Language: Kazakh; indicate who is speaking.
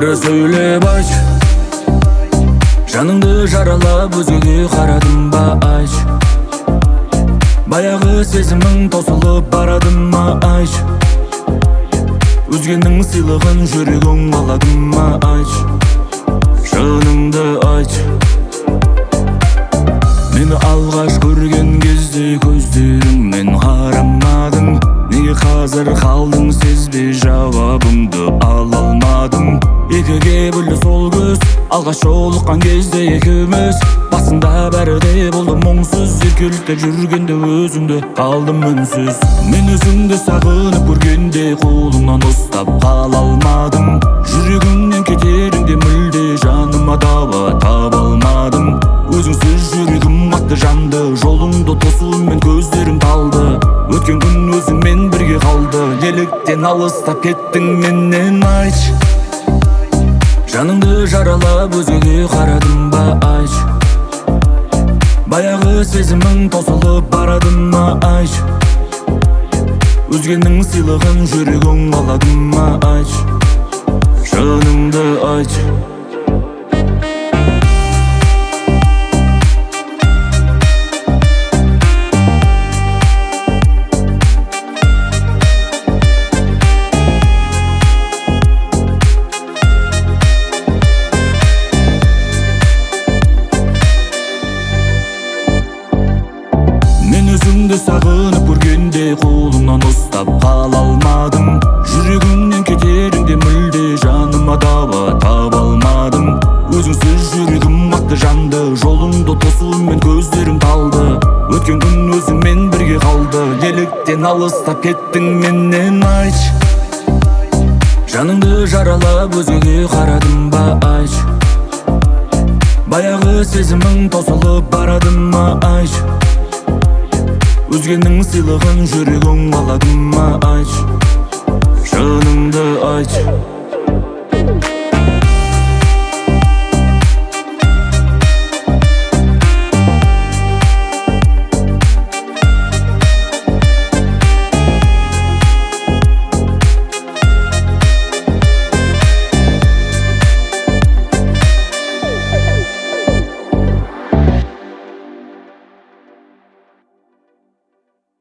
Speaker 1: Бірі сөйлеп айтшы, жаныңды жаралап өзгеге қарадым ба айтшы. Баяғы сезімің тосылып барады ма айтшы. Өзгенің сыйлығын жүрегің алады ма айтшы. Шыныңды айтшы. Мені алғаш көрген кезде көздеріңмен қарамадың. Неге қазір қалдың, сезбей жауабыңды ала алмадың. Екіге бөлді сол көз, алғаш жолыққан кезде екеуміз. Басында бәрі де болды мұңсыз, еркеліктеп жүргенде өзіңді қалдым үнсіз. Мен өзіңді сағынып көргенде қолыңнан ұстап қала алмадым. Жүрегіңнен кетеріңде мүлде жаныма дауа таба алмадым. Өзіңсіз жүрегім қатты жанды, жолыңды тосумен көздерім талды. Өткен күн өзіңмен бірге қалды, неліктен алыстап кеттің менен айтшы. Жаныңды жаралап өзгеге қарадым ба айтшы. Баяғы сезімің тосылып барады ма айтшы. Өзгенің сыйлығын жүрегің алады ма айтшы. Шыныңды айтшы. Өзіңді сағынып көргенде қолыңнан ұстап қала алмадым. Жүрегіңнен кетеріңде мүлде жаныма дауа таба алмадым. Өзіңсіз жүрегім қатты жанды, жолыңды тосумен көздерім талды. Өткен күн өзіңмен бірге қалды, неліктен алыстап кеттің менен айтшы. Жаныңды жаралап өзгеге қарадым ба айтшы. Баяғы сезімің тосылып барады ма айтшы. Өзгенің сыйлығын жүрегің алады ма айтшы. Шыныңды айтшы.